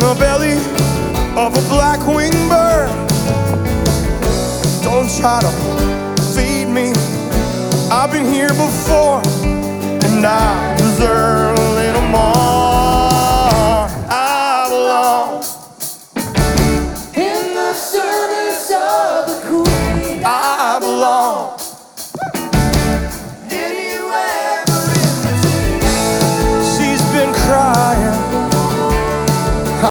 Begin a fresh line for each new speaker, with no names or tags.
the belly of a black-winged bird. Don't try to feed me, I've been here before, and I deserve a little more. I belong